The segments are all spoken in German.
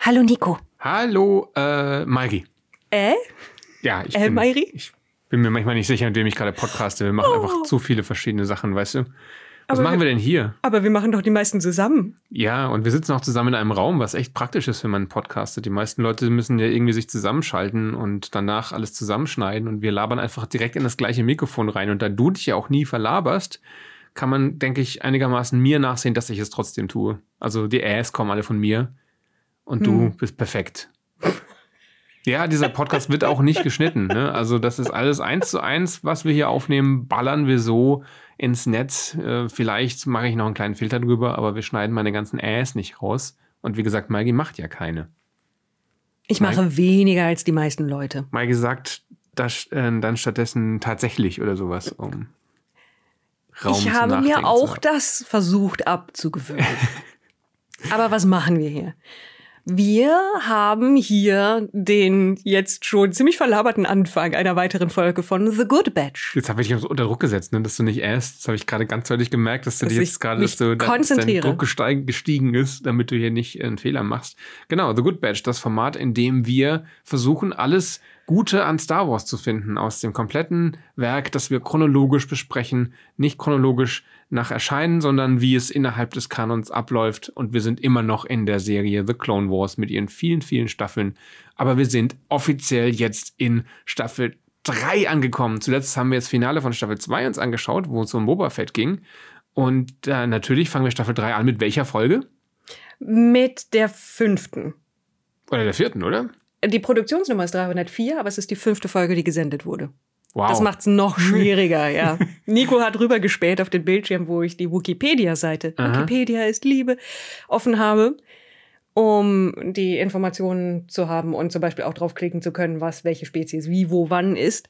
Hallo Nico. Hallo, Mairi. Ja, ich bin mir manchmal nicht sicher, mit wem ich gerade podcaste. Wir machen einfach zu viele verschiedene Sachen, weißt du? Was machen wir denn hier? Aber wir machen doch die meisten zusammen. Ja, und wir sitzen auch zusammen in einem Raum, was echt praktisch ist, wenn man podcastet. Die meisten Leute müssen ja irgendwie sich zusammenschalten und danach alles zusammenschneiden und wir labern einfach direkt in das gleiche Mikrofon rein. Und da du dich ja auch nie verlaberst, kann man, denke ich, einigermaßen mir nachsehen, dass ich es trotzdem tue. Also die Äs kommen alle von mir und du bist perfekt. Ja, dieser Podcast wird auch nicht geschnitten. Ne? Also das ist alles 1:1, was wir hier aufnehmen, ballern wir so ins Netz. Vielleicht mache ich noch einen kleinen Filter drüber, aber wir schneiden meine ganzen Äs nicht raus. Und wie gesagt, Maigi macht ja keine. Ich mache weniger als die meisten Leute. Maigi sagt dann stattdessen tatsächlich oder sowas, um Raum Ich habe mir auch das versucht abzugewöhnen. Aber was machen wir hier? Wir haben hier den jetzt schon ziemlich verlaberten Anfang einer weiteren Folge von The Good Batch. Jetzt habe ich dich unter Druck gesetzt, ne, dass du nicht äst. Das habe ich gerade ganz deutlich gemerkt, dass du dir jetzt gerade dein Druck gestiegen ist, damit du hier nicht einen Fehler machst. Genau, The Good Batch, das Format, in dem wir versuchen, alles Gute an Star Wars zu finden aus dem kompletten Werk, das wir chronologisch besprechen, nicht chronologisch nach Erscheinen, sondern wie es innerhalb des Kanons abläuft. Und wir sind immer noch in der Serie The Clone Wars mit ihren vielen, vielen Staffeln. Aber wir sind offiziell jetzt in Staffel 3 angekommen. Zuletzt haben wir das Finale von Staffel 2 uns angeschaut, wo es um Boba Fett ging. Und natürlich fangen wir Staffel 3 an mit welcher Folge? Mit der 5. Oder der 4., oder? Die Produktionsnummer ist 304, aber es ist die 5. Folge, die gesendet wurde. Wow. Das macht's noch schwieriger, ja. Nico hat rübergespäht auf den Bildschirm, wo ich die Wikipedia-Seite, Wikipedia ist Liebe, offen habe, um die Informationen zu haben und zum Beispiel auch draufklicken zu können, was welche Spezies wie, wo, wann ist.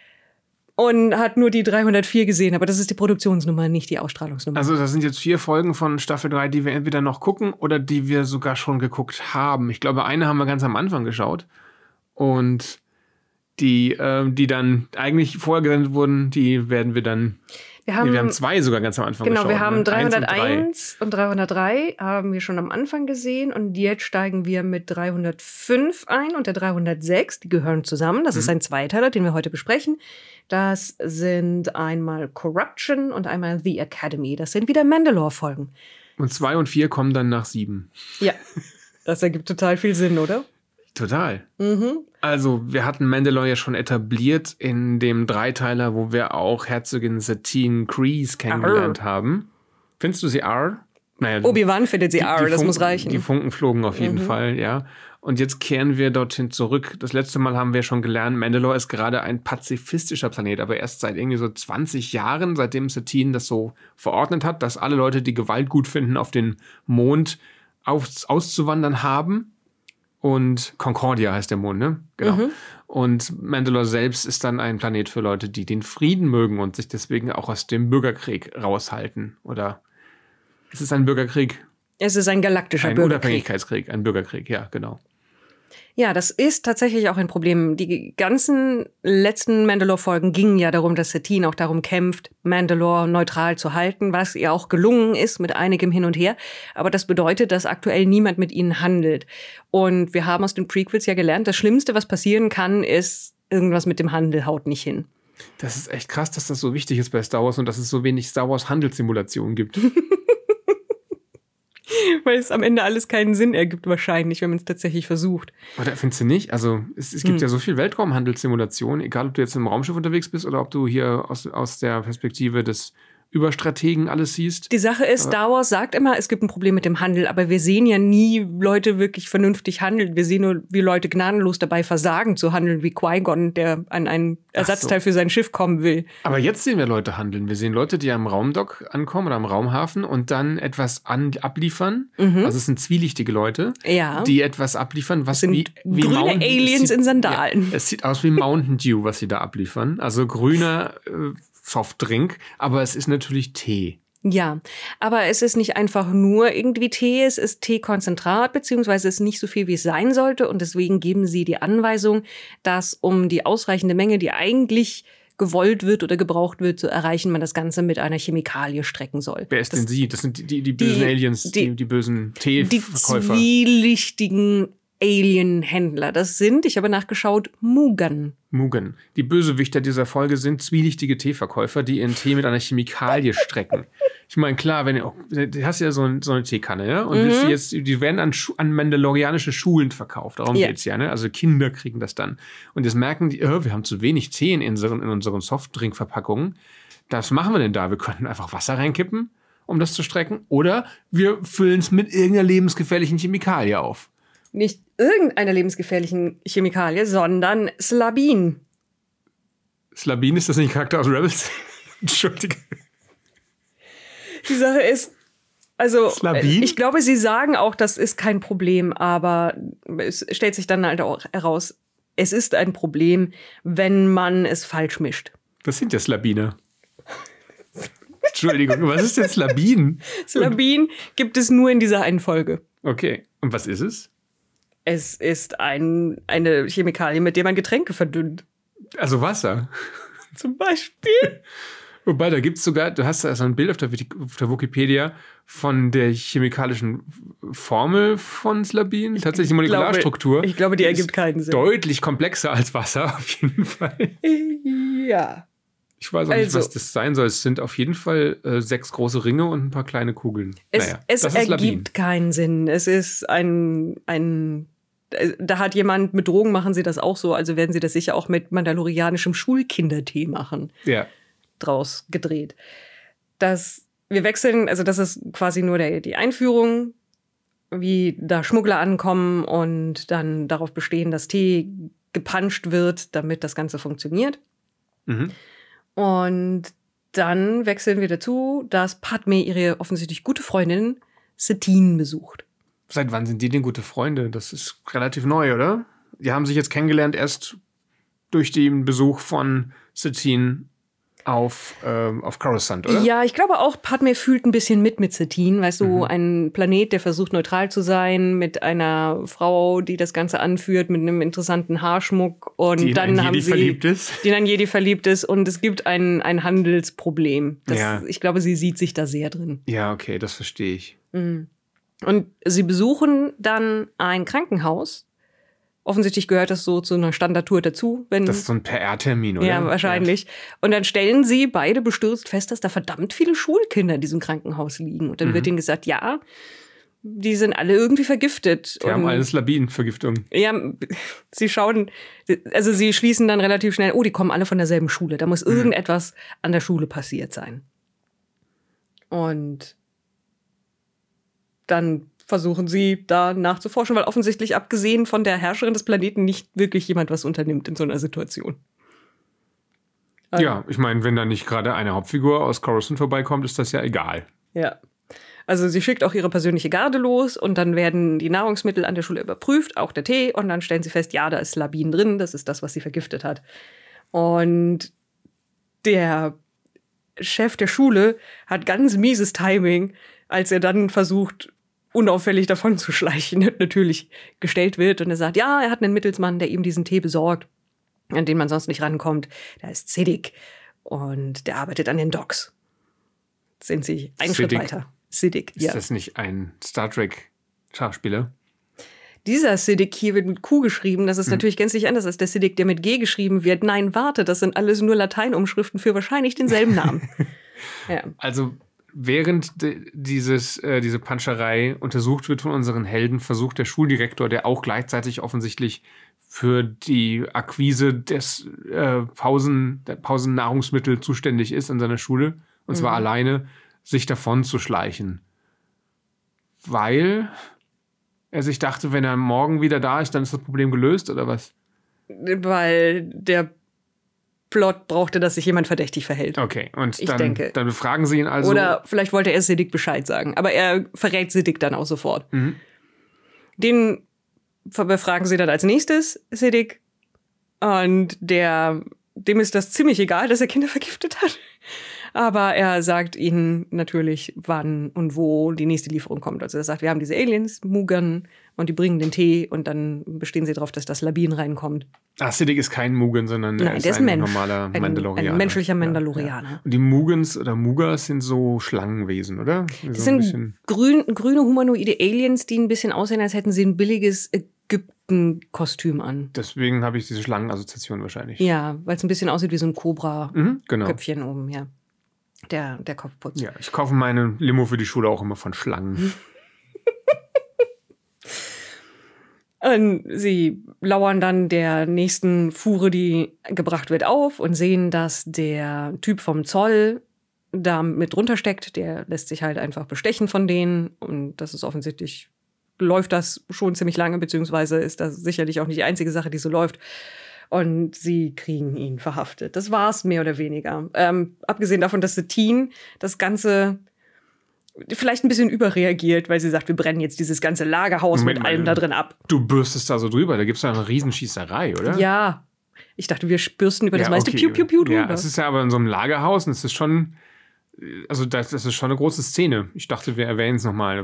Und hat nur die 304 gesehen, aber das ist die Produktionsnummer, nicht die Ausstrahlungsnummer. Also das sind jetzt 4 Folgen von Staffel 3, die wir entweder noch gucken oder die wir sogar schon geguckt haben. Ich glaube, eine haben wir ganz am Anfang geschaut. Und die dann eigentlich vorher gesendet wurden, die werden wir dann... Wir haben 2 sogar ganz am Anfang geschaut. Genau, wir haben 301 und 303 haben wir schon am Anfang gesehen und jetzt steigen wir mit 305 ein und der 306, die gehören zusammen. Das ist ein Zweiteiler, den wir heute besprechen. Das sind einmal Corruption und einmal The Academy. Das sind wieder Mandalore-Folgen. Und 2 und 4 kommen dann nach 7. Ja, das ergibt total viel Sinn, oder? Total. Also, wir hatten Mandalore ja schon etabliert in dem Dreiteiler, wo wir auch Herzogin Satine Kryze kennengelernt haben. Findest du sie R? Naja, Obi-Wan findet sie R, das muss reichen. Die Funken flogen auf jeden Fall, ja. Und jetzt kehren wir dorthin zurück. Das letzte Mal haben wir schon gelernt, Mandalore ist gerade ein pazifistischer Planet, aber erst seit irgendwie so 20 Jahren, seitdem Satine das so verordnet hat, dass alle Leute, die Gewalt gut finden, auf den Mond auszuwandern haben. Und Concordia heißt der Mond, ne? Genau. Und Mandalore selbst ist dann ein Planet für Leute, die den Frieden mögen und sich deswegen auch aus dem Bürgerkrieg raushalten. Oder ist es ein Bürgerkrieg? Es ist ein galaktischer Bürgerkrieg. Ein Unabhängigkeitskrieg, ein Bürgerkrieg, ja, genau. Ja, das ist tatsächlich auch ein Problem. Die ganzen letzten Mandalore-Folgen gingen ja darum, dass Satine auch darum kämpft, Mandalore neutral zu halten, was ihr auch gelungen ist mit einigem Hin und Her. Aber das bedeutet, dass aktuell niemand mit ihnen handelt. Und wir haben aus den Prequels ja gelernt, das Schlimmste, was passieren kann, ist, irgendwas mit dem Handel haut nicht hin. Das ist echt krass, dass das so wichtig ist bei Star Wars und dass es so wenig Star Wars-Handelssimulationen gibt. Weil es am Ende alles keinen Sinn ergibt wahrscheinlich, wenn man es tatsächlich versucht. Oder findest du nicht? Also es gibt ja so viel Weltraumhandelssimulationen, egal ob du jetzt im Raumschiff unterwegs bist oder ob du hier aus der Perspektive des Überstrategen alles siehst. Die Sache ist, Star Wars sagt immer, es gibt ein Problem mit dem Handel, aber wir sehen ja nie Leute wirklich vernünftig handeln. Wir sehen nur, wie Leute gnadenlos dabei versagen zu handeln, wie Qui-Gon, der an einen Ersatzteil für sein Schiff kommen will. Aber jetzt sehen wir Leute handeln. Wir sehen Leute, die am Raumdock ankommen oder am Raumhafen und dann etwas abliefern. Also es sind zwielichtige Leute, die etwas abliefern, was sind wie grüne Aliens in Sandalen. Ja, es sieht aus wie Mountain Dew, was sie da abliefern. Also grüner Softdrink, aber es ist natürlich Tee. Ja, aber es ist nicht einfach nur irgendwie Tee, es ist Teekonzentrat, beziehungsweise es ist nicht so viel, wie es sein sollte. Und deswegen geben sie die Anweisung, dass um die ausreichende Menge, die eigentlich gewollt wird oder gebraucht wird, zu erreichen, man das Ganze mit einer Chemikalie strecken soll. Wer ist denn sie? Das sind die bösen Aliens, die bösen Teeverkäufer. Die zwielichtigen Alien-Händler. Das sind, ich habe nachgeschaut, Mugen. Mugen. Die Bösewichter dieser Folge sind zwielichtige Teeverkäufer, die ihren Tee mit einer Chemikalie strecken. Ich meine, klar, du hast ja so eine Teekanne, ja? Und die werden an mandalorianische Schulen verkauft. Darum geht's ja, ne? Also Kinder kriegen das dann. Und jetzt merken die, wir haben zu wenig Tee in unseren Softdrink-Verpackungen. Was machen wir denn da? Wir könnten einfach Wasser reinkippen, um das zu strecken. Oder wir füllen es mit irgendeiner lebensgefährlichen Chemikalie auf. Nicht irgendeiner lebensgefährlichen Chemikalie, sondern Slabin. Slabin, ist das nicht ein Charakter aus Rebels? Entschuldige. Die Sache ist, also Slabin? Ich glaube, sie sagen auch, das ist kein Problem, aber es stellt sich dann halt auch heraus, es ist ein Problem, wenn man es falsch mischt. Was sind ja Slabine? Entschuldigung, was ist denn Slabin? Slabin gibt es nur in dieser einen Folge. Okay, und was ist es? Es ist eine Chemikalie, mit der man Getränke verdünnt. Also Wasser? Zum Beispiel. Wobei, da gibt es sogar, du hast da so ein Bild auf der Wikipedia von der chemikalischen Formel von Slabin. Tatsächlich die Molekularstruktur. Ich glaube, die ergibt keinen Sinn. Deutlich komplexer als Wasser, auf jeden Fall. Ja. Ich weiß auch nicht, was das sein soll. Es sind auf jeden Fall 6 große Ringe und ein paar kleine Kugeln. Es ergibt keinen Sinn. Es ist da hat jemand, mit Drogen machen sie das auch so, also werden sie das sicher auch mit mandalorianischem Schulkindertee machen. Ja. Draus gedreht. Wir wechseln, also das ist quasi nur die Einführung, wie da Schmuggler ankommen und dann darauf bestehen, dass Tee gepanscht wird, damit das Ganze funktioniert. Mhm. Und dann wechseln wir dazu, dass Padmé ihre offensichtlich gute Freundin Satine besucht. Seit wann sind die denn gute Freunde? Das ist relativ neu, oder? Die haben sich jetzt kennengelernt erst durch den Besuch von Satine auf Coruscant, oder? Ja, ich glaube auch, Padmé fühlt ein bisschen mit Satine. Weißt du, ein Planet, der versucht neutral zu sein, mit einer Frau, die das Ganze anführt, mit einem interessanten Haarschmuck. Und die dann haben sie, verliebt ist. Die in Jedi verliebt ist. Und es gibt ein Handelsproblem. Ja. Ich glaube, sie sieht sich da sehr drin. Ja, okay, das verstehe ich. Mhm. Und sie besuchen dann ein Krankenhaus. Offensichtlich gehört das so zu einer Standardtour dazu. Das ist so ein PR-Termin, oder? Ja, wahrscheinlich. Ja. Und dann stellen sie beide bestürzt fest, dass da verdammt viele Schulkinder in diesem Krankenhaus liegen. Und dann wird ihnen gesagt, ja, die sind alle irgendwie vergiftet. Die haben alle Slabin-Vergiftung. Ja, sie schließen dann relativ schnell, die kommen alle von derselben Schule. Da muss irgendetwas an der Schule passiert sein. Und dann versuchen sie da nachzuforschen, weil offensichtlich abgesehen von der Herrscherin des Planeten nicht wirklich jemand was unternimmt in so einer Situation. Ja, ich meine, wenn da nicht gerade eine Hauptfigur aus Coruscant vorbeikommt, ist das ja egal. Ja. Also sie schickt auch ihre persönliche Garde los und dann werden die Nahrungsmittel an der Schule überprüft, auch der Tee, und dann stellen sie fest, ja, da ist Slabin drin, das ist das, was sie vergiftet hat. Und der Chef der Schule hat ganz mieses Timing, als er dann versucht, unauffällig davon zu schleichen, natürlich gestellt wird. Und er sagt, ja, er hat einen Mittelsmann, der ihm diesen Tee besorgt, an den man sonst nicht rankommt. Der ist Siddiq und der arbeitet an den Docks. Sind sie einen Schritt weiter. Siddiq, ja. Ist das nicht ein Star Trek-Schauspieler? Dieser Siddiq hier wird mit Q geschrieben. Das ist natürlich gänzlich anders als der Siddiq, der mit G geschrieben wird. Nein, warte, das sind alles nur Lateinumschriften für wahrscheinlich denselben Namen. Ja. Also während diese Panscherei untersucht wird von unseren Helden, versucht der Schuldirektor, der auch gleichzeitig offensichtlich für die Akquise des Pausennahrungsmittel zuständig ist in seiner Schule, und zwar alleine, sich davon zu schleichen. Weil er sich dachte, wenn er morgen wieder da ist, dann ist das Problem gelöst, oder was? Weil der Plot brauchte, dass sich jemand verdächtig verhält. Okay, und dann befragen sie ihn also. Oder vielleicht wollte er Siddiq Bescheid sagen, aber er verrät Siddiq dann auch sofort. Den befragen sie dann als nächstes, Siddiq. Und dem ist das ziemlich egal, dass er Kinder vergiftet hat. Aber er sagt ihnen natürlich, wann und wo die nächste Lieferung kommt. Also er sagt, wir haben diese Aliens, Mugen, und die bringen den Tee und dann bestehen sie darauf, dass das Slabin reinkommt. Siddiq ist kein Mugen, sondern der ist ein normaler Mandalorianer. Ein menschlicher Mandalorianer. Ja. Und die Mugens oder Mugas sind so Schlangenwesen, oder? Das sind grüne humanoide Aliens, die ein bisschen aussehen, als hätten sie ein billiges ein Kostüm an. Deswegen habe ich diese Schlangenassoziation wahrscheinlich. Ja, weil es ein bisschen aussieht wie so ein Cobra-Köpfchen oben, ja. Der Kopfputz. Ja, ich kaufe meine Limo für die Schule auch immer von Schlangen. Und sie lauern dann der nächsten Fuhre, die gebracht wird, auf und sehen, dass der Typ vom Zoll da mit drunter steckt. Der lässt sich halt einfach bestechen von denen. Und das ist offensichtlich, läuft das schon ziemlich lange, beziehungsweise ist das sicherlich auch nicht die einzige Sache, die so läuft. Und sie kriegen ihn verhaftet. Das war's mehr oder weniger. Abgesehen davon, dass Satine das Ganze vielleicht ein bisschen überreagiert, weil sie sagt, wir brennen jetzt dieses ganze Lagerhaus mit allem da drin ab. Du bürstest da so drüber, da gibt es ja eine Riesenschießerei, oder? Ja, ich dachte, wir bürsten über das meiste Piu-Piu-Piu drüber. Ja, es ist ja aber in so einem Lagerhaus und es ist schon, also das ist schon eine große Szene. Ich dachte, wir erwähnen es nochmal.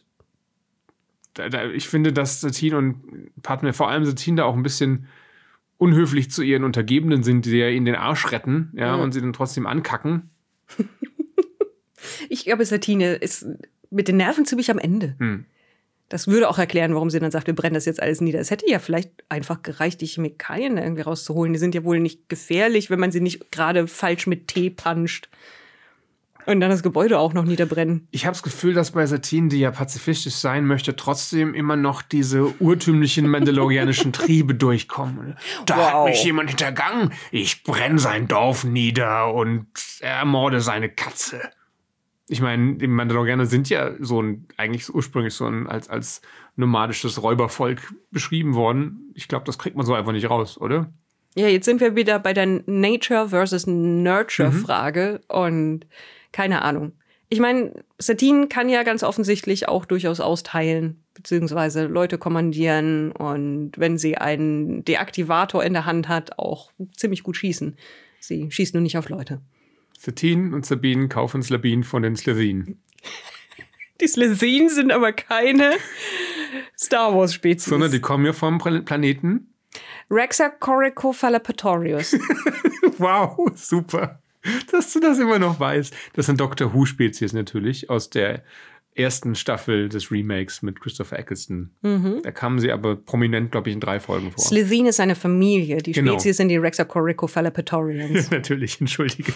Ich finde, dass Satine und Padmé, vor allem Satine, da auch ein bisschen unhöflich zu ihren Untergebenen sind, die ja ihnen den Arsch retten, und sie dann trotzdem ankacken. Ich glaube, Satine ist mit den Nerven ziemlich am Ende. Das würde auch erklären, warum sie dann sagt, wir brennen das jetzt alles nieder. Es hätte ja vielleicht einfach gereicht, die Chemikalien irgendwie rauszuholen. Die sind ja wohl nicht gefährlich, wenn man sie nicht gerade falsch mit Tee puncht. Und dann das Gebäude auch noch niederbrennen. Ich habe das Gefühl, dass bei Satine, die ja pazifistisch sein möchte, trotzdem immer noch diese urtümlichen mandalorianischen Triebe durchkommen. Da hat mich jemand hintergangen. Ich brenne sein Dorf nieder und ermorde seine Katze. Ich meine, die Mandalorianer sind ja eigentlich ursprünglich als nomadisches Räubervolk beschrieben worden. Ich glaube, das kriegt man so einfach nicht raus, oder? Ja, jetzt sind wir wieder bei der Nature versus Nurture-Frage und keine Ahnung. Ich meine, Satine kann ja ganz offensichtlich auch durchaus austeilen, beziehungsweise Leute kommandieren und wenn sie einen Deaktivator in der Hand hat, auch ziemlich gut schießen. Sie schießt nur nicht auf Leute. Satine und Sabine kaufen Slabin von den Slezinen. Die Slezinen sind aber keine Star Wars-Spezies. Sondern die kommen ja vom Planeten Raxacoricofallapatorius. Wow, super. Dass du das immer noch weißt. Das sind Doctor Who-Spezies natürlich aus der ersten Staffel des Remakes mit Christopher Eccleston. Da kamen sie aber prominent, glaube ich, in 3 Folgen vor. Slezine ist eine Familie. Die Spezies sind die Raxacoricofallapatorians. Natürlich, entschuldige.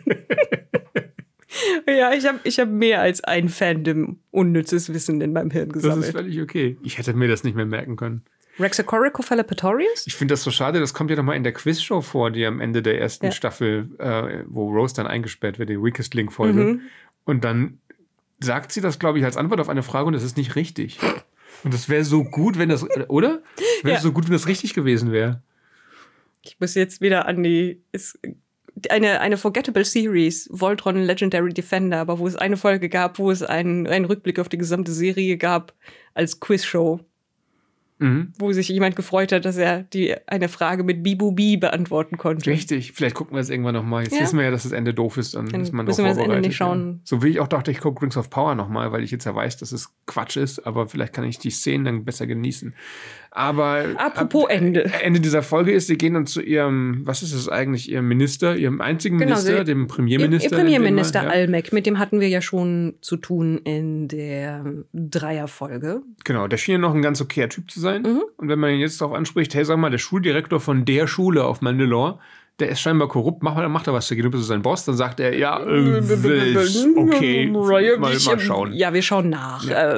Ja, ich hab mehr als ein Fandom unnützes Wissen in meinem Hirn gesammelt. Das ist völlig okay. Ich hätte mir das nicht mehr merken können. Raxacoricofallapatorius? Ich finde das so schade, das kommt ja noch mal in der Quizshow vor, die am Ende der ersten Staffel, wo Rose dann eingesperrt wird, die Weakest Link-Folge. Und dann sagt sie das, glaube ich, als Antwort auf eine Frage und das ist nicht richtig. Und das wäre so gut, wenn das, oder? Das wäre so gut, wenn das richtig gewesen wäre. Ich muss jetzt wieder an eine Forgettable Series, Voltron Legendary Defender, aber wo es eine Folge gab, wo es einen Rückblick auf die gesamte Serie gab als Quizshow. Wo sich jemand gefreut hat, dass er eine Frage mit Bibubi beantworten konnte. Richtig, vielleicht gucken wir es irgendwann nochmal. Jetzt wissen wir ja, dass das Ende doof ist, dann ist man noch vorbereitet. Müssen wir das Ende nicht schauen. So wie ich auch dachte, ich gucke Rings of Power nochmal, weil ich jetzt ja weiß, dass es Quatsch ist, aber vielleicht kann ich die Szenen dann besser genießen. Aber apropos Ende. Ende dieser Folge ist, sie gehen dann zu ihrem, was ist es eigentlich, ihrem Minister, ihrem einzigen Minister, dem Premierminister. Ihr Premierminister Almec, mit dem hatten wir ja schon zu tun in der Dreierfolge. Genau, der schien ja noch ein ganz okayer Typ zu sein. Und wenn man ihn jetzt darauf anspricht, hey, sag mal, der Schuldirektor von der Schule auf Mandalore, der ist scheinbar korrupt, macht er was dagegen, du bist sein Boss, dann sagt er, ja, okay, mal schauen. Ja, wir schauen nach. Ja.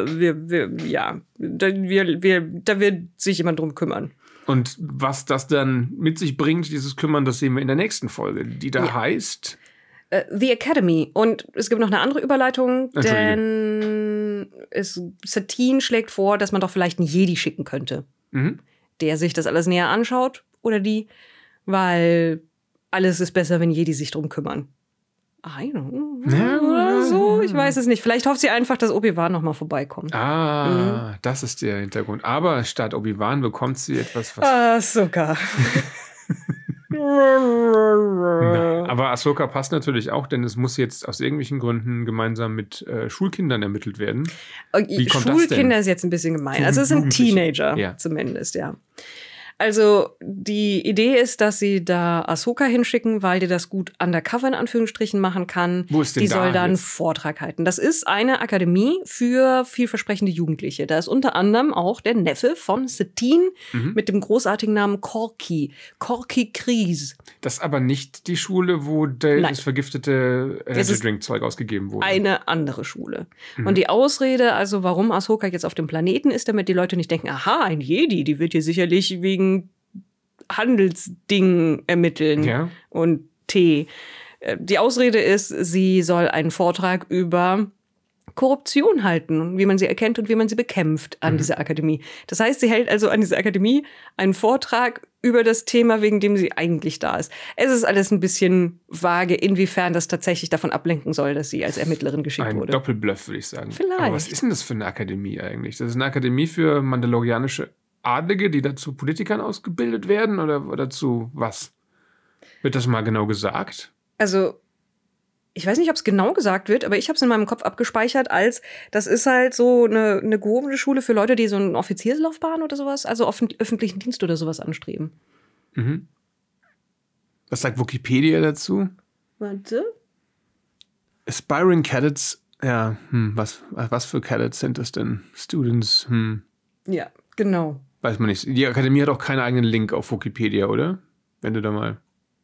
Da wird sich jemand drum kümmern. Und was das dann mit sich bringt, dieses Kümmern, das sehen wir in der nächsten Folge, die da heißt The Academy. Und es gibt noch eine andere Überleitung, denn Satine schlägt vor, dass man doch vielleicht einen Jedi schicken könnte, der sich das alles näher anschaut oder weil alles ist besser, wenn Jedi sich drum kümmern. Oder so, ich weiß es nicht. Vielleicht hofft sie einfach, dass Obi-Wan noch mal vorbeikommt. Das ist der Hintergrund. Aber statt Obi-Wan bekommt sie etwas, was... Ahsoka. Aber Ahsoka passt natürlich auch, denn es muss jetzt aus irgendwelchen Gründen gemeinsam mit Schulkindern ermittelt werden. Wie kommt Schulkinder das denn? Ist jetzt ein bisschen gemein. Also es sind Teenager zumindest, ja. Also die Idee ist, dass sie da Ahsoka hinschicken, weil die das gut undercover in Anführungsstrichen machen kann. Wo ist denn die soll da einen jetzt? Vortrag halten. Das ist eine Akademie für vielversprechende Jugendliche. Da ist unter anderem auch der Neffe von Satine mit dem großartigen Namen Corky. Corky Kryze. Das ist aber nicht die Schule, wo das vergiftete Energy-Drink-Zeug ausgegeben wurde. Eine andere Schule. Und die Ausrede, also warum Ahsoka jetzt auf dem Planeten ist, damit die Leute nicht denken, aha, ein Jedi, die wird hier sicherlich wegen Handelsdingen ermitteln und Tee. Die Ausrede ist, sie soll einen Vortrag über Korruption halten, wie man sie erkennt und wie man sie bekämpft an dieser Akademie. Das heißt, sie hält also an dieser Akademie einen Vortrag über das Thema, wegen dem sie eigentlich da ist. Es ist alles ein bisschen vage, inwiefern das tatsächlich davon ablenken soll, dass sie als Ermittlerin geschickt wurde. Ein Doppelbluff, würde ich sagen. Vielleicht. Aber was ist denn das für eine Akademie eigentlich? Das ist eine Akademie für mandalorianische Adlige, die dazu Politikern ausgebildet werden oder zu was? Wird das mal genau gesagt? Also, ich weiß nicht, ob es genau gesagt wird, aber ich habe es in meinem Kopf abgespeichert als, das ist halt so eine gehobene Schule für Leute, die so eine Offizierslaufbahn oder sowas, also öffentlichen Dienst oder sowas anstreben. Mhm. Was sagt Wikipedia dazu? Warte. Aspiring Cadets, ja, was für Cadets sind das denn? Students, Ja, genau. Weiß man nicht. Die Akademie hat auch keinen eigenen Link auf Wikipedia, oder? Wenn du da mal...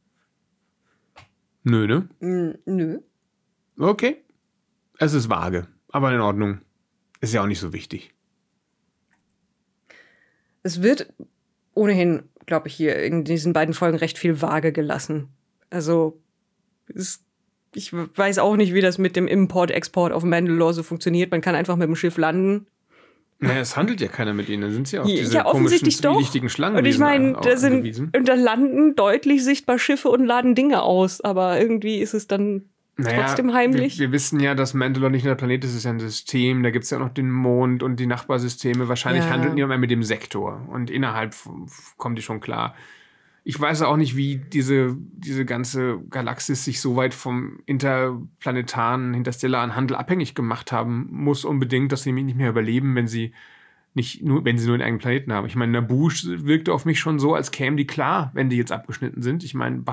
Nö, ne? Nö. Okay. Es ist vage, aber in Ordnung. Ist ja auch nicht so wichtig. Es wird ohnehin, glaube ich, hier in diesen beiden Folgen recht viel vage gelassen. Also, ich weiß auch nicht, wie das mit dem Import-Export auf Mandalore so funktioniert. Man kann einfach mit dem Schiff landen. Naja, es handelt ja keiner mit ihnen. Dann sind sie auch diese ja, komischen, doch. zwielichtigen Schlangen. Und ich meine, da landen deutlich sichtbar Schiffe und laden Dinge aus. Aber irgendwie ist es dann trotzdem heimlich. Wir wissen ja, dass Mandalore nicht nur der Planet ist, es ist ja ein System. Da gibt es ja auch noch den Mond und die Nachbarsysteme. Wahrscheinlich handeln die immer mit dem Sektor. Und innerhalb kommen die schon klar. Ich weiß auch nicht, wie diese ganze Galaxis sich so weit vom interplanetaren, interstellaren Handel abhängig gemacht haben muss unbedingt, dass sie mich nicht mehr überleben, wenn sie nur einen eigenen Planeten haben. Ich meine, Naboo wirkte auf mich schon so, als kämen die klar, wenn die jetzt abgeschnitten sind. Ich meine,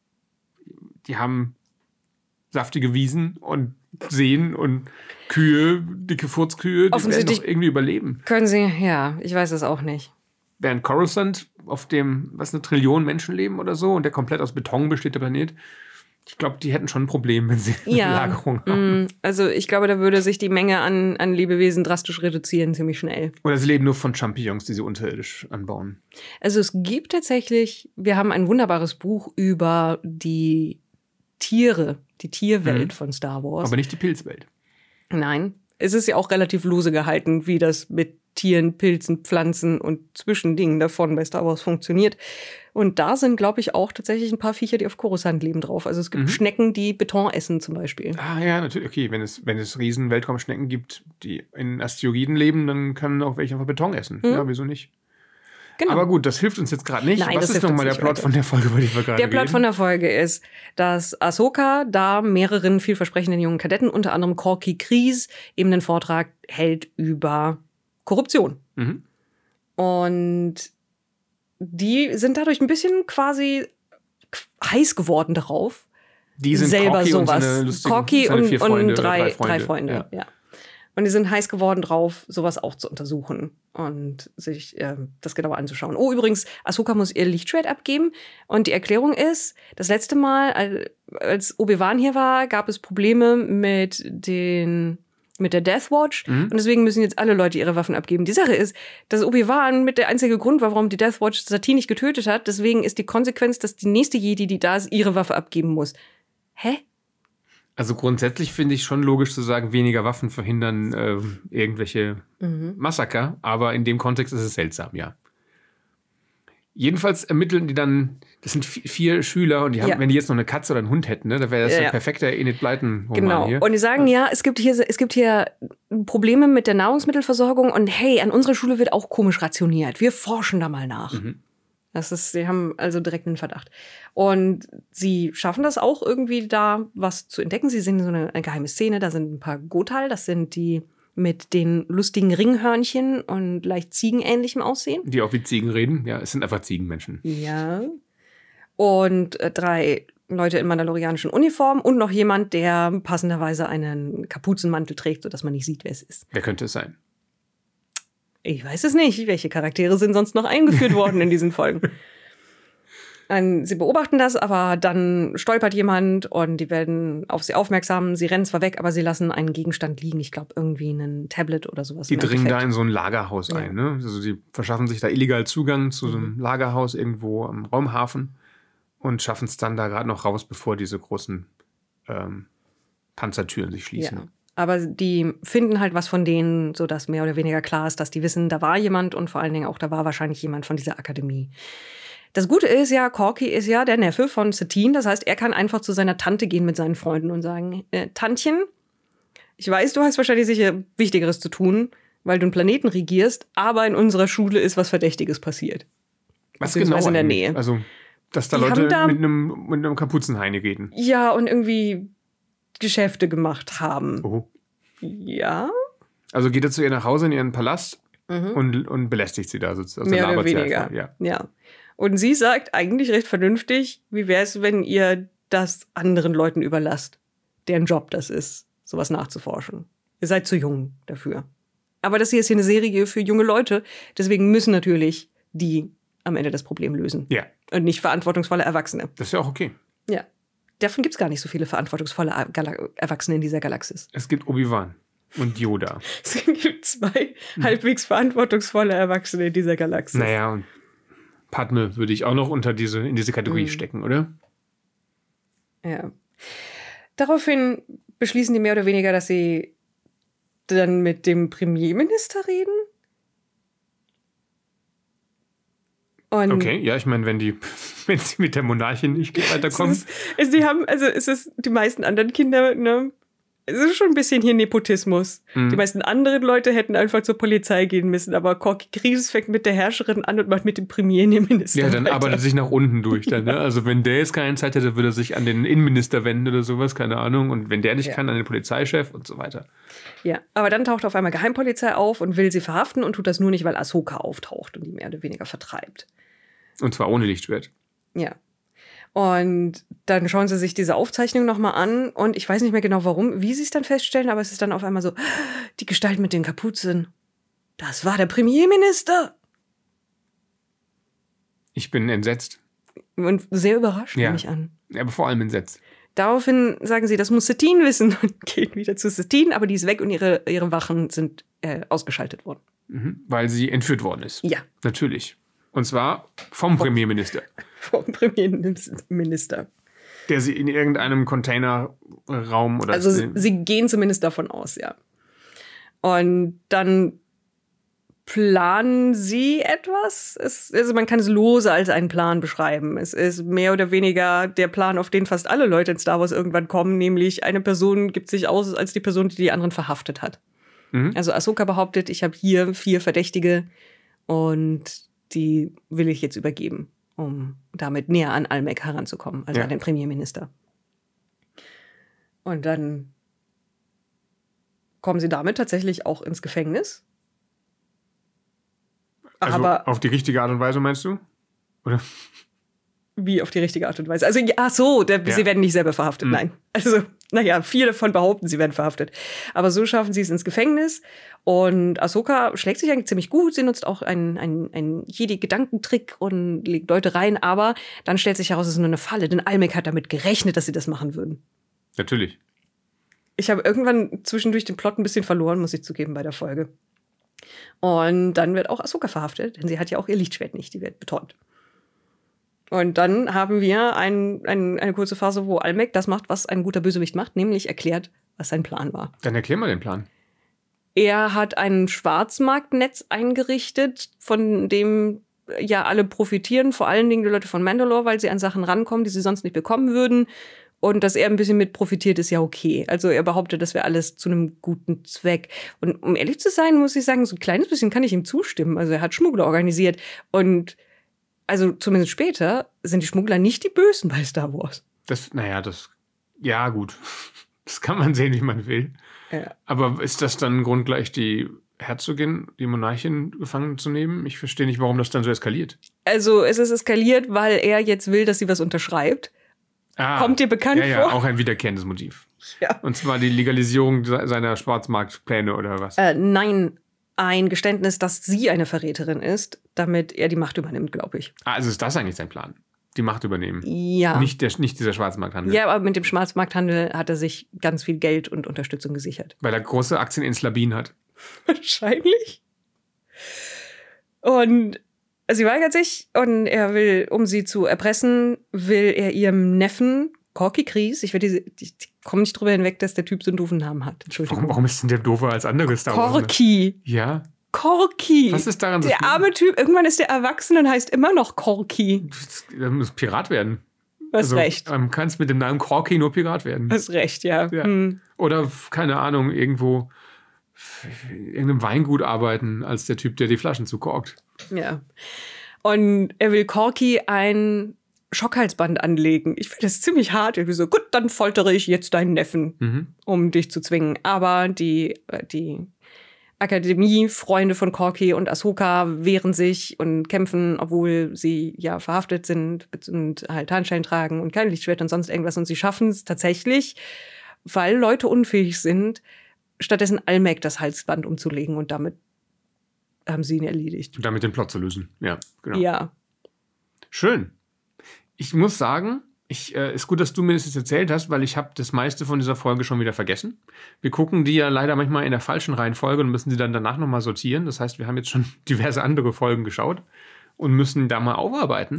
die haben saftige Wiesen und Seen und Kühe, dicke Furzkühe, die werden doch irgendwie überleben. Können sie, ja, ich weiß es auch nicht. Während Coruscant, auf dem, 1 Trillion Menschen leben oder so, und der komplett aus Beton besteht, der Planet, ich glaube, die hätten schon ein Problem, wenn sie eine Lagerung haben. Also ich glaube, da würde sich die Menge an Lebewesen drastisch reduzieren, ziemlich schnell. Oder sie leben nur von Champignons, die sie unterirdisch anbauen. Also es gibt tatsächlich, wir haben ein wunderbares Buch über die Tiere, die Tierwelt von Star Wars. Aber nicht die Pilzwelt. Nein, es ist ja auch relativ lose gehalten, wie das mit Tieren, Pilzen, Pflanzen und Zwischendingen davon bei Star Wars funktioniert. Und da sind, glaube ich, auch tatsächlich ein paar Viecher, die auf Coruscant leben drauf. Also es gibt Schnecken, die Beton essen zum Beispiel. Ah ja, natürlich. Okay, wenn es riesen Weltraumschnecken gibt, die in Asteroiden leben, dann können auch welche einfach Beton essen. Ja, wieso nicht? Genau. Aber gut, das hilft uns jetzt gerade nicht. Nein, was ist nochmal der Plot von der Folge, über die wir gerade reden? Der Plot von der Folge ist, dass Ahsoka da mehreren vielversprechenden jungen Kadetten, unter anderem Corky Kryze, eben einen Vortrag hält über Korruption. Und die sind dadurch ein bisschen quasi heiß geworden darauf. Die sind selber Corky sowas. Corky und drei Freunde. Freunde. Ja. Und die sind heiß geworden drauf, sowas auch zu untersuchen und sich das genauer anzuschauen. Oh, übrigens, Ahsoka muss ihr Lichtschwert abgeben. Und die Erklärung ist, das letzte Mal, als Obi-Wan hier war, gab es Probleme mit der Death Watch. Und deswegen müssen jetzt alle Leute ihre Waffen abgeben. Die Sache ist, dass Obi-Wan mit der einzige Grund war, warum die Death Watch Satine nicht getötet hat. Deswegen ist die Konsequenz, dass die nächste Jedi, die da ist, ihre Waffe abgeben muss. Hä? Also grundsätzlich finde ich schon logisch zu sagen, weniger Waffen verhindern irgendwelche Massaker. Aber in dem Kontext ist es seltsam, ja. Jedenfalls ermitteln die dann, das sind 4 Schüler und die haben, wenn die jetzt noch eine Katze oder einen Hund hätten, ne, da wäre das ein perfekter Enid Blyton-Roman genau. hier. Und die sagen, es gibt hier Probleme mit der Nahrungsmittelversorgung und hey, an unserer Schule wird auch komisch rationiert. Wir forschen da mal nach. Sie haben also direkt einen Verdacht. Und sie schaffen das auch irgendwie da, was zu entdecken. Sie sehen so eine geheime Szene, da sind ein paar Gotal, das sind die mit den lustigen Ringhörnchen und leicht ziegenähnlichem Aussehen. Die auch wie Ziegen reden. Ja, es sind einfach Ziegenmenschen. Ja. Und 3 Leute in mandalorianischen Uniformen und noch jemand, der passenderweise einen Kapuzenmantel trägt, sodass man nicht sieht, wer es ist. Wer könnte es sein? Ich weiß es nicht. Welche Charaktere sind sonst noch eingeführt worden in diesen Folgen? Sie beobachten das, aber dann stolpert jemand und die werden auf sie aufmerksam. Sie rennen zwar weg, aber sie lassen einen Gegenstand liegen. Ich glaube, irgendwie ein Tablet oder sowas. Die dringen da in so ein Lagerhaus ein. Ne? Also die verschaffen sich da illegal Zugang zu so einem Lagerhaus irgendwo am Raumhafen und schaffen es dann da gerade noch raus, bevor diese großen Panzertüren sich schließen. Ja. Aber die finden halt was von denen, sodass mehr oder weniger klar ist, dass die wissen, da war jemand und vor allen Dingen auch, da war wahrscheinlich jemand von dieser Akademie. Das Gute ist ja, Corky ist ja der Neffe von Satine. Das heißt, er kann einfach zu seiner Tante gehen mit seinen Freunden und sagen, Tantchen, ich weiß, du hast wahrscheinlich sicher Wichtigeres zu tun, weil du einen Planeten regierst, aber in unserer Schule ist was Verdächtiges passiert. Was genau in der Nähe. Also, dass da Leute mit einem Kapuzenheini reden. Ja, und irgendwie Geschäfte gemacht haben. Oh. Ja. Also geht er zu ihr nach Hause in ihren Palast und belästigt sie da sozusagen. Mehr oder weniger. Ja. Und sie sagt eigentlich recht vernünftig, wie wäre es, wenn ihr das anderen Leuten überlasst, deren Job das ist, sowas nachzuforschen. Ihr seid zu jung dafür. Aber das hier ist hier eine Serie für junge Leute, deswegen müssen natürlich die am Ende das Problem lösen. Ja. Und nicht verantwortungsvolle Erwachsene. Das ist ja auch okay. Ja. Davon gibt es gar nicht so viele verantwortungsvolle Erwachsene in dieser Galaxis. Es gibt Obi-Wan und Yoda. Es gibt 2 halbwegs verantwortungsvolle Erwachsene in dieser Galaxis. Naja, und Padme würde ich auch noch in diese Kategorie stecken, oder? Ja. Daraufhin beschließen die mehr oder weniger, dass sie dann mit dem Premierminister reden. Und okay, ja, ich meine, wenn sie mit der Monarchin nicht weiterkommen. Die meisten anderen Kinder, ne? Es ist schon ein bisschen hier Nepotismus. Die meisten anderen Leute hätten einfach zur Polizei gehen müssen, aber Corky Kryptis fängt mit der Herrscherin an und macht mit dem Premierminister Ja, dann weiter. arbeitet er sich nach unten durch. Dann, ne? Also wenn der jetzt keine Zeit hätte, würde er sich an den Innenminister wenden oder sowas, keine Ahnung. Und wenn der nicht kann, an den Polizeichef und so weiter. Ja, aber dann taucht auf einmal Geheimpolizei auf und will sie verhaften und tut das nur nicht, weil Ahsoka auftaucht und die mehr oder weniger vertreibt. Und zwar ohne Lichtschwert. Ja. Und dann schauen sie sich diese Aufzeichnung nochmal an und ich weiß nicht mehr genau warum, wie sie es dann feststellen, aber es ist dann auf einmal so, die Gestalt mit den Kapuzen, das war der Premierminister. Ich bin entsetzt. Und sehr überrascht, nehme ich an. Ja, aber vor allem entsetzt. Daraufhin sagen sie, das muss Satine wissen und gehen wieder zu Satine, aber die ist weg und ihre Wachen sind ausgeschaltet worden. Weil sie entführt worden ist. Ja. Natürlich. Und zwar vom Premierminister. Vom Premierminister. Der sie in irgendeinem Containerraum oder... Also sie gehen zumindest davon aus, ja. Und dann planen sie etwas. Also man kann es lose als einen Plan beschreiben. Es ist mehr oder weniger der Plan, auf den fast alle Leute in Star Wars irgendwann kommen, nämlich eine Person gibt sich aus als die Person, die anderen verhaftet hat. Also Ahsoka behauptet, ich habe hier 4 Verdächtige und die will ich jetzt übergeben, um damit näher an Almec heranzukommen, also an den Premierminister. Und dann kommen sie damit tatsächlich auch ins Gefängnis. Also aber auf die richtige Art und Weise, meinst du? Oder? Wie auf die richtige Art und Weise? Also, sie werden nicht selber verhaftet, nein. Also, viele davon behaupten, sie werden verhaftet. Aber so schaffen sie es ins Gefängnis. Und Ahsoka schlägt sich eigentlich ziemlich gut. Sie nutzt auch einen Jedi-Gedankentrick und legt Leute rein. Aber dann stellt sich heraus, es ist nur eine Falle. Denn Almec hat damit gerechnet, dass sie das machen würden. Natürlich. Ich habe irgendwann zwischendurch den Plot ein bisschen verloren, muss ich zugeben, bei der Folge. Und dann wird auch Ahsoka verhaftet. Denn sie hat ja auch ihr Lichtschwert nicht. Die wird betäubt. Und dann haben wir eine kurze Phase, wo Almec das macht, was ein guter Bösewicht macht, nämlich erklärt, was sein Plan war. Dann erklär mal den Plan. Er hat ein Schwarzmarktnetz eingerichtet, von dem ja alle profitieren, vor allen Dingen die Leute von Mandalore, weil sie an Sachen rankommen, die sie sonst nicht bekommen würden. Und dass er ein bisschen mit profitiert, ist ja okay. Also er behauptet, das wäre alles zu einem guten Zweck. Und um ehrlich zu sein, muss ich sagen, so ein kleines bisschen kann ich ihm zustimmen. Also er hat Schmuggler organisiert und also zumindest später sind die Schmuggler nicht die Bösen bei Star Wars. Ja, gut. Das kann man sehen, wie man will. Ja. Aber ist das dann ein Grund, gleich die Herzogin, die Monarchin, gefangen zu nehmen? Ich verstehe nicht, warum das dann so eskaliert. Also es ist eskaliert, weil er jetzt will, dass sie was unterschreibt. Kommt dir bekannt vor? Ja, auch ein wiederkehrendes Motiv. Ja. Und zwar die Legalisierung seiner Schwarzmarktpläne oder was? Nein, ein Geständnis, dass sie eine Verräterin ist, damit er die Macht übernimmt, glaube ich. Also ist das eigentlich sein Plan? Die Macht übernehmen? Ja. Nicht dieser Schwarzmarkthandel? Ja, aber mit dem Schwarzmarkthandel hat er sich ganz viel Geld und Unterstützung gesichert. Weil er große Aktien in Slabin hat. Wahrscheinlich. Und sie weigert sich und er will, um sie zu erpressen, will er ihrem Neffen Corky Kryze, ich komme nicht drüber hinweg, dass der Typ so einen doofen Namen hat. Entschuldigung. Warum ist denn der doofer als andere Star Wars? Corky. Ja. Corky. Was ist daran so der arme Typ, irgendwann ist der erwachsen und heißt immer noch Corky. Er muss Pirat werden. Hast recht. Du kannst mit dem Namen Corky nur Pirat werden. Hast recht, ja. Oder, keine Ahnung, irgendwo in irgendeinem Weingut arbeiten, als der Typ, der die Flaschen zukorkt. Ja. Und er will Corky ein Schockhalsband anlegen. Ich finde das ziemlich hart. Irgendwie so, gut, dann foltere ich jetzt deinen Neffen, um dich zu zwingen. Aber die Akademie-Freunde von Corky und Ahsoka wehren sich und kämpfen, obwohl sie ja verhaftet sind und halt Tarnstein tragen und kein Lichtschwert und sonst irgendwas. Und sie schaffen es tatsächlich, weil Leute unfähig sind, stattdessen Almec das Halsband umzulegen und damit haben sie ihn erledigt. Und damit den Plot zu lösen. Ja, genau. Ja. Schön. Ich muss sagen, ist gut, dass du mir das jetzt erzählt hast, weil ich habe das meiste von dieser Folge schon wieder vergessen. Wir gucken die ja leider manchmal in der falschen Reihenfolge und müssen sie dann danach nochmal sortieren. Das heißt, wir haben jetzt schon diverse andere Folgen geschaut und müssen da mal aufarbeiten.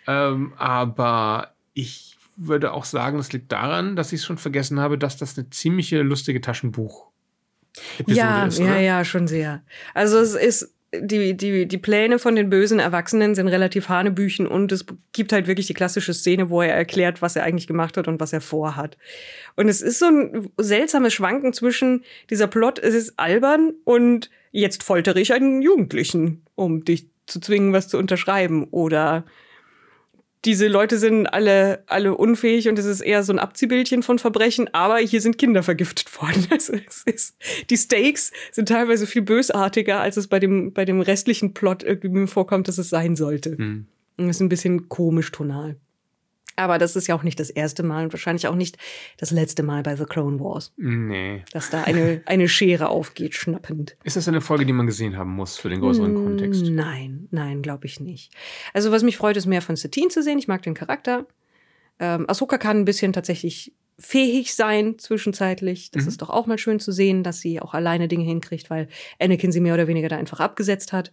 Aber ich würde auch sagen, das liegt daran, dass ich es schon vergessen habe, dass das eine ziemliche lustige Taschenbuch-Episode ist, oder? Ja, schon sehr. Also es ist die Pläne von den bösen Erwachsenen sind relativ hanebüchen und es gibt halt wirklich die klassische Szene, wo er erklärt, was er eigentlich gemacht hat und was er vorhat. Und es ist so ein seltsames Schwanken zwischen dieser Plot, es ist albern und jetzt foltere ich einen Jugendlichen, um dich zu zwingen, was zu unterschreiben. Oder diese Leute sind alle unfähig und es ist eher so ein Abziehbildchen von Verbrechen, aber hier sind Kinder vergiftet worden. Also die Stakes sind teilweise viel bösartiger, als es bei dem restlichen Plot irgendwie mir vorkommt, dass es sein sollte. Und das ist ein bisschen komisch tonal. Aber das ist ja auch nicht das erste Mal und wahrscheinlich auch nicht das letzte Mal bei The Clone Wars. Nee. Dass da eine Schere aufgeht, schnappend. Ist das eine Folge, die man gesehen haben muss für den größeren Kontext? Nein, glaube ich nicht. Also was mich freut, ist mehr von Satine zu sehen. Ich mag den Charakter. Ahsoka kann ein bisschen tatsächlich fähig sein zwischenzeitlich. Das ist doch auch mal schön zu sehen, dass sie auch alleine Dinge hinkriegt, weil Anakin sie mehr oder weniger da einfach abgesetzt hat.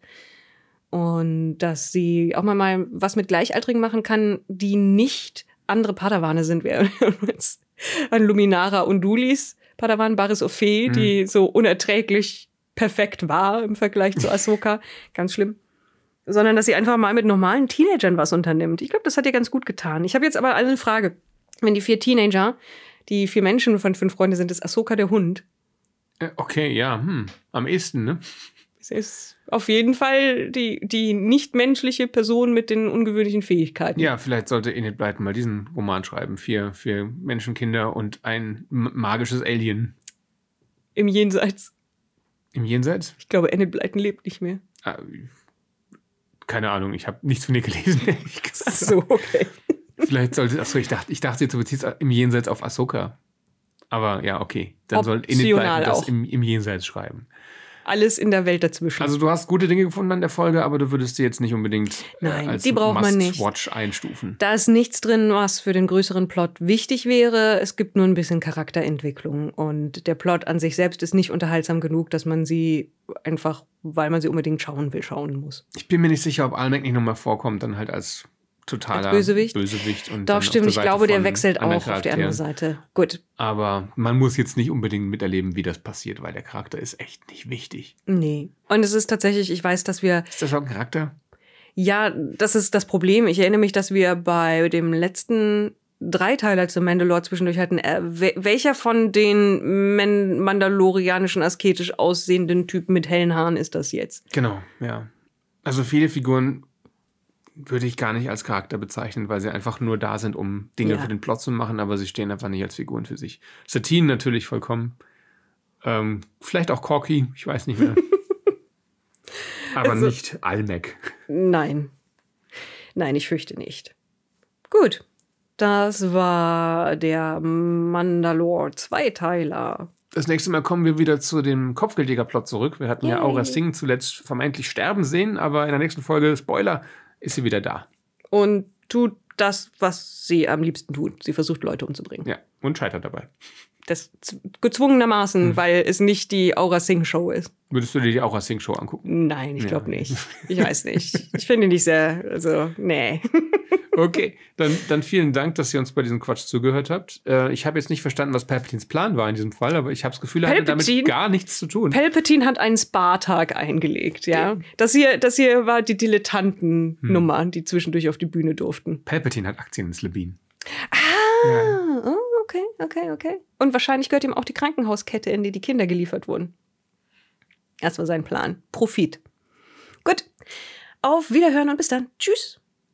Und dass sie auch mal was mit Gleichaltrigen machen kann, die nicht andere Padawane sind. Wir erinnern uns an Luminara Undulis Padawan Barriss Offee, die so unerträglich perfekt war im Vergleich zu Ahsoka. Ganz schlimm. Sondern dass sie einfach mal mit normalen Teenagern was unternimmt. Ich glaube, das hat ihr ganz gut getan. Ich habe jetzt aber eine Frage. Wenn die 4 Teenager, die 4 Menschen von 5 Freunde sind, ist Ahsoka der Hund. Okay, ja, am ehesten, ne? Es ist auf jeden Fall die nichtmenschliche Person mit den ungewöhnlichen Fähigkeiten. Ja, vielleicht sollte Enid Blyton mal diesen Roman schreiben. 4 Menschenkinder und ein magisches Alien. Im Jenseits. Im Jenseits? Ich glaube, Enid Blyton lebt nicht mehr. Keine Ahnung, ich habe nichts von ihr gelesen, ehrlich gesagt. Ach so, okay. Vielleicht sollte, ich dachte jetzt, du beziehst im Jenseits auf Ahsoka. Aber ja, okay. Dann soll Enid Blyton das im Jenseits schreiben. Alles in der Welt dazwischen. Also du hast gute Dinge gefunden an der Folge, aber du würdest sie jetzt nicht unbedingt als die braucht man nicht. Must-Watch einstufen. Da ist nichts drin, was für den größeren Plot wichtig wäre. Es gibt nur ein bisschen Charakterentwicklung. Und der Plot an sich selbst ist nicht unterhaltsam genug, dass man sie einfach, weil man sie unbedingt schauen will, schauen muss. Ich bin mir nicht sicher, ob Almec nicht nochmal vorkommt, dann halt als totaler Bösewicht. Und doch, stimmt. Ich glaube, der wechselt auch auf die andere Seite. Gut. Aber man muss jetzt nicht unbedingt miterleben, wie das passiert, weil der Charakter ist echt nicht wichtig. Nee. Und es ist tatsächlich, ich weiß, dass wir... Ist das auch ein Charakter? Ja, das ist das Problem. Ich erinnere mich, dass wir bei dem letzten Dreiteiler zu Mandalore zwischendurch hatten. Welcher von den mandalorianischen, asketisch aussehenden Typen mit hellen Haaren ist das jetzt? Genau, ja. Also viele Figuren würde ich gar nicht als Charakter bezeichnen, weil sie einfach nur da sind, um Dinge für den Plot zu machen, aber sie stehen einfach nicht als Figuren für sich. Satine natürlich vollkommen. Vielleicht auch Corky, ich weiß nicht mehr. Aber also, nicht Almec. Nein, ich fürchte nicht. Gut, das war der Mandalore-Zweiteiler. Das nächste Mal kommen wir wieder zu dem Kopfgeldjäger-Plot zurück. Wir hatten ja Aurra Sing zuletzt vermeintlich sterben sehen, aber in der nächsten Folge, Spoiler, ist sie wieder da. Und tut das, was sie am liebsten tut. Sie versucht, Leute umzubringen. Ja, und scheitert dabei. Das gezwungenermaßen, weil es nicht die Aurra Sing Show ist. Würdest du dir die Aurra Sing Show angucken? Nein, ich glaube nicht. Ich weiß nicht. Ich finde die nicht sehr, nee. Okay, dann vielen Dank, dass ihr uns bei diesem Quatsch zugehört habt. Ich habe jetzt nicht verstanden, was Palpatines Plan war in diesem Fall, aber ich habe das Gefühl, er hatte damit gar nichts zu tun. Palpatine hat einen Spartag eingelegt, ja. Das hier war die Dilettantennummer, die zwischendurch auf die Bühne durften. Palpatine hat Aktien in Slebin. Okay. Und wahrscheinlich gehört ihm auch die Krankenhauskette, in die die Kinder geliefert wurden. Das war sein Plan. Profit. Gut. Auf Wiederhören und bis dann. Tschüss.